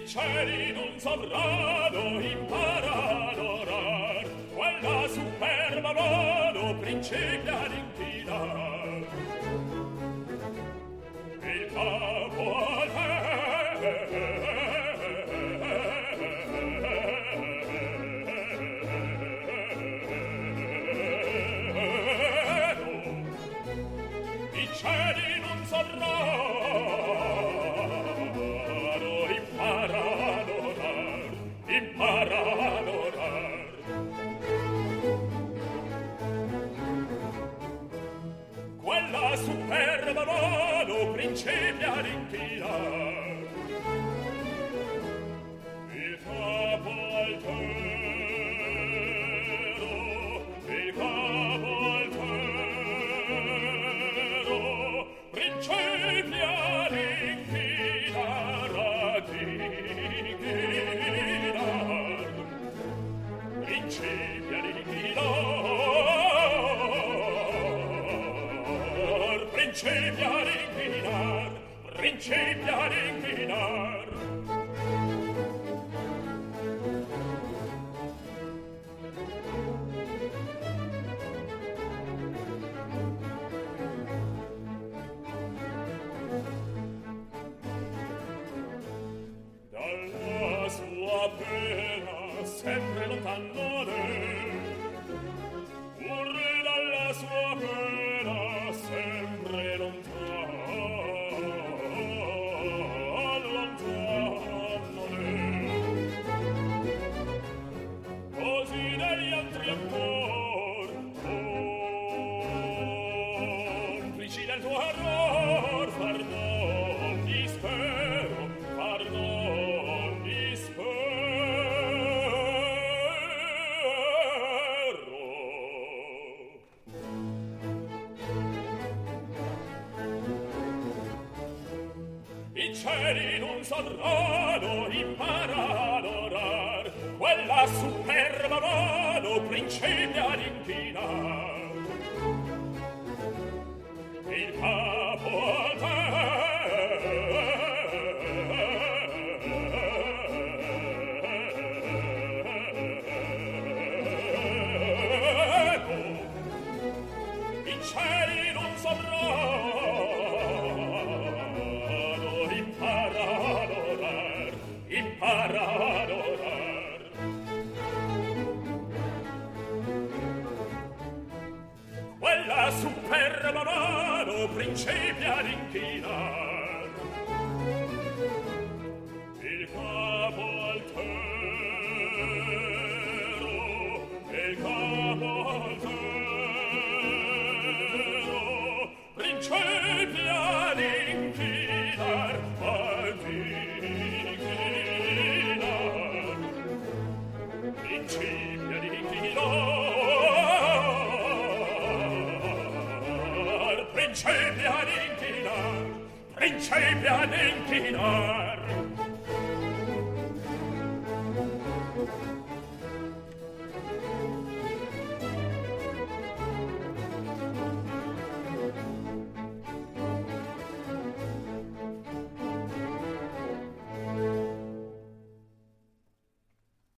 cieli d'un sovrano impara ad orar, quella superba mano principia ad inclinar. Il capo al i cieli d'un sovrano impara ad orar. Quella superba mano principia ad inclinar. Il capo altero, il capo altero, principia ad inclinar, ad inclinar. Principia ad inclinar, principia ad inclinar, principia ad inclinar. Dalla sua pena sempre lontano pur dalla sua pena sempre lontano così degli altri ancor complici del tuo error far non dispero, far non dispero. I cieli d'un sovrano impara ad orar, quella superba mano principia ad inclinar. Il capo altero, i cieli d'un sovrano impara ad orar, impara ad orar. Quella superba mano principia ad inclinar. Il capo altero, il capo altero, principia ad inclinar, ad inclinar. Principia ad inclinar, principia ad inclinar, principia ad inclinar.